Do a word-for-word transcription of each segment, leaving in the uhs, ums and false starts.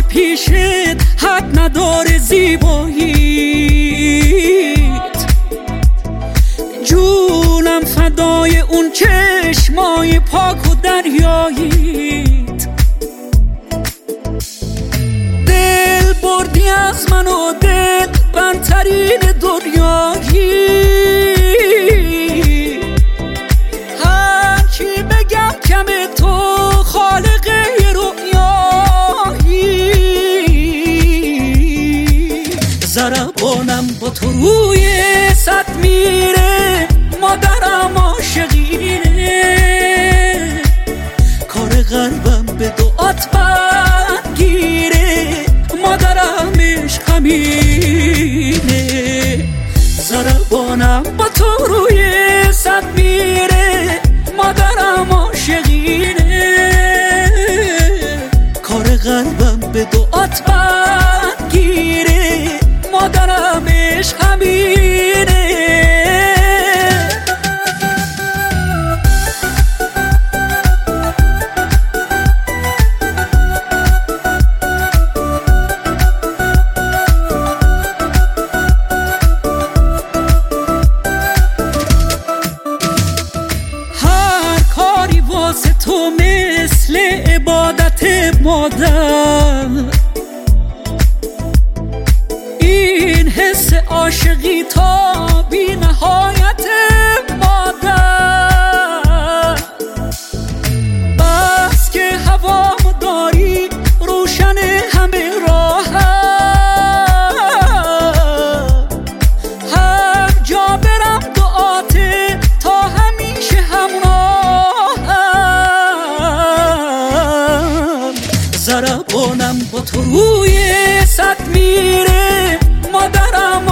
پیشت حد نداره زیباییت، جونم فدای اون چشمای پاک و دریاییت. دل بردی از من و دل برترین دنیایی، هرچی بگم کمه تو خالق رؤیایی. ضربانم با تو روی صد میره، مادرم عاشقینه، کار قلبم به دعات برگیره، مادرم عشقمینه. ضربانم با تو روی صد میره، مادرم عاشقینه، کار قلبم به دعات برگیره، مادرم عشقمینه. تو مثل عبادت مادر، این حس عاشقی تا بی نهایت مادر. بس که هوامو داری روشن همه راهم، هر جا برم دعاته تا همیشه همراهم. ضربانم با تو روی صد میره، مادرم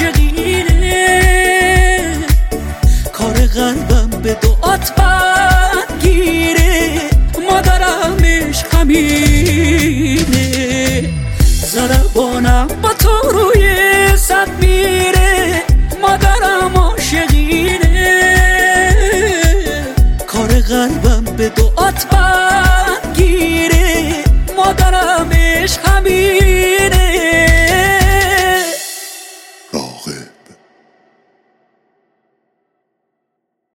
عاشقینه، کار قلبم به دعات برگیره، مادرم عشقمینه. ضربانم با تو روی صد میره، مادرم عاشقینه، کار قلبم به دعات برگیره، مادرم عشقمینه.